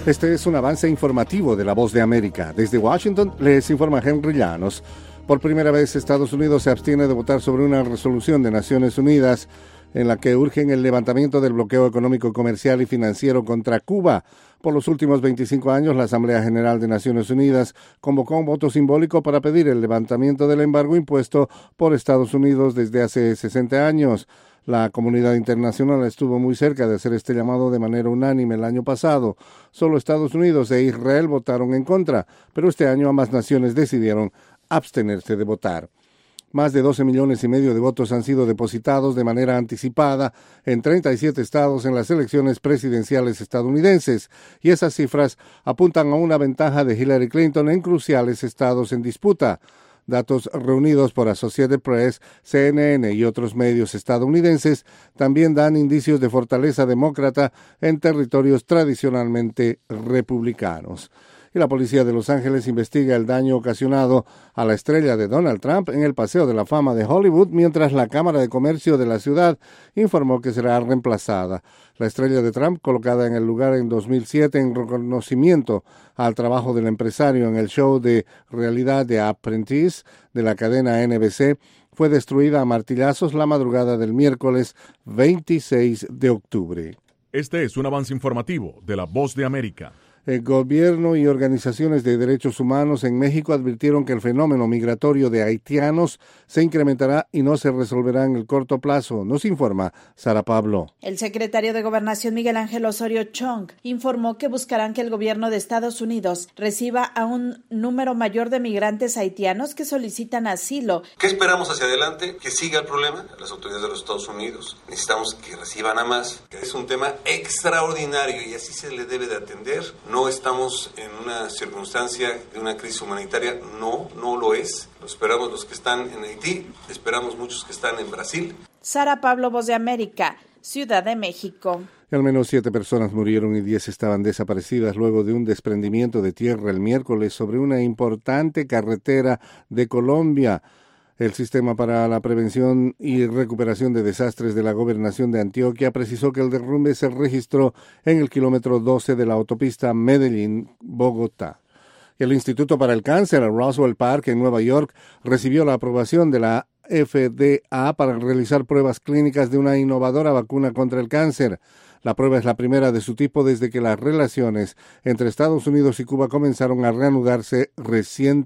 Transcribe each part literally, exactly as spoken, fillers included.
Este es un avance informativo de La Voz de América. Desde Washington les informa Henry Llanos. Por primera vez, Estados Unidos se abstiene de votar sobre una resolución de Naciones Unidas en la que urgen el levantamiento del bloqueo económico, comercial y financiero contra Cuba. Por los últimos veinticinco años, la Asamblea General de Naciones Unidas convocó un voto simbólico para pedir el levantamiento del embargo impuesto por Estados Unidos desde hace sesenta años. La comunidad internacional estuvo muy cerca de hacer este llamado de manera unánime el año pasado. Solo Estados Unidos e Israel votaron en contra, pero este año ambas naciones decidieron abstenerse de votar. Más de doce millones y medio de votos han sido depositados de manera anticipada en treinta y siete estados en las elecciones presidenciales estadounidenses, y esas cifras apuntan a una ventaja de Hillary Clinton en cruciales estados en disputa. Datos reunidos por Associated Press, C N N y otros medios estadounidenses también dan indicios de fortaleza demócrata en territorios tradicionalmente republicanos. Y la policía de Los Ángeles investiga el daño ocasionado a la estrella de Donald Trump en el Paseo de la Fama de Hollywood, mientras la Cámara de Comercio de la ciudad informó que será reemplazada. La estrella de Trump, colocada en el lugar en dos mil siete en reconocimiento al trabajo del empresario en el show de realidad de Apprentice de la cadena N B C, fue destruida a martillazos la madrugada del miércoles veintiséis de octubre. Este es un avance informativo de La Voz de América. El gobierno y organizaciones de derechos humanos en México advirtieron que el fenómeno migratorio de haitianos se incrementará y no se resolverá en el corto plazo. Nos informa Sara Pablo. El secretario de Gobernación Miguel Ángel Osorio Chong informó que buscarán que el gobierno de Estados Unidos reciba a un número mayor de migrantes haitianos que solicitan asilo. ¿Qué esperamos hacia adelante? Que siga el problema. Las autoridades de los Estados Unidos necesitamos que reciban a más. Es un tema extraordinario y así se le debe de atender. No estamos en una circunstancia de una crisis humanitaria, no, no lo es. Lo esperamos los que están en Haití, esperamos muchos que están en Brasil. Sara Pablo, Voz de América, Ciudad de México. Al menos siete personas murieron y diez estaban desaparecidas luego de un desprendimiento de tierra el miércoles sobre una importante carretera de Colombia. El Sistema para la Prevención y Recuperación de Desastres de la Gobernación de Antioquia precisó que el derrumbe se registró en el kilómetro doce de la autopista Medellín-Bogotá. El Instituto para el Cáncer, Roswell Park, en Nueva York, recibió la aprobación de la F D A para realizar pruebas clínicas de una innovadora vacuna contra el cáncer. La prueba es la primera de su tipo desde que las relaciones entre Estados Unidos y Cuba comenzaron a reanudarse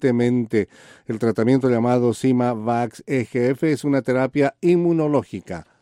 recientemente. El tratamiento llamado Sima-Vax E G F es una terapia inmunológica